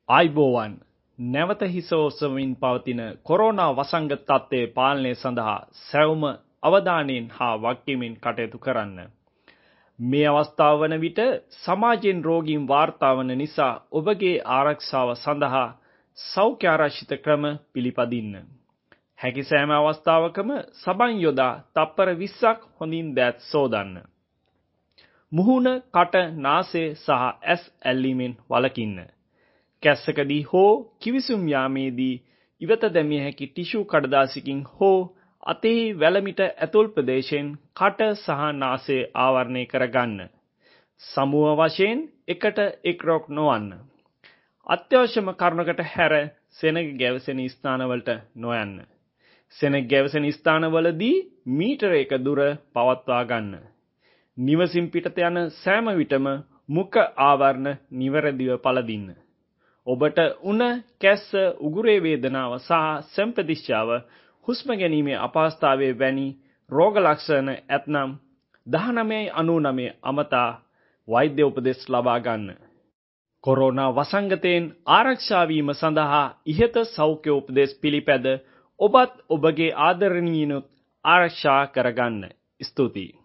ආයිබෝවන් නැවත හිස ඔසවමින් පවතින කොරෝනා වසංගත තත්ත්වයේ පාලනය සඳහා සැවොම අවධානයෙන් හා වගකීමෙන් කටයුතු කරන්න. මේ අවස්ථාව වන විට සමාජයෙන් රෝගීන් වාර්තා වන නිසා ඔබගේ ආරක්ෂාව සඳහා සෞඛ්‍ය ආරක්ෂිත ක්‍රම පිළිපදින්න. හැකි සෑම අවස්ථාවකම සබන් යොදා තප්පර 20ක් හොඳින් දෑත් සෝදන්න. මුහුණ, කට, නාසය සහ ඇස් ඇල්ලීමෙන් වළකින්න. කැස්සකදී හෝ කිවිසුම් යාමේදී ඉවත දැමිය හැකි ටිෂු කඩදාසියකින් හෝ අතෙහි වැලමිට ඇතුල් ප්‍රදේශයෙන් කට සහ නාසය ආවරණය කරගන්න. සමූහ වශයෙන් එකට එක් රොක් නොවන්න. අත්‍යවශ්‍යම කරුණකට හැර සෙනග ගැවසෙන ස්ථානවලට නොයන්න. සෙනග ගැවසෙන ස්ථානවලදී මීටර 1 දුර පවත්වා ගන්න. නිවසින් පිටත යන සෑම විටම මුඛ ආවරණ නිවැරදිව පළදින්න. ඔබට උණ, කැස්ස, උගුරේ වේදනාව සහ සෙම්පතිශ්‍යාව, හුස්ම ගැනීමේ අපහසුතාවය වැනි රෝග ලක්ෂණ ඇතනම් 1999 අමතා වෛද්‍ය උපදෙස් ලබා ගන්න. කොරෝනා වසංගතයෙන් ආරක්ෂා වීම සඳහා ඉහත සෞඛ්‍ය උපදෙස් පිළිපැද ඔබත් ඔබගේ ආදරණීයනුත් ආරක්ෂා කරගන්න. ස්තුතියි.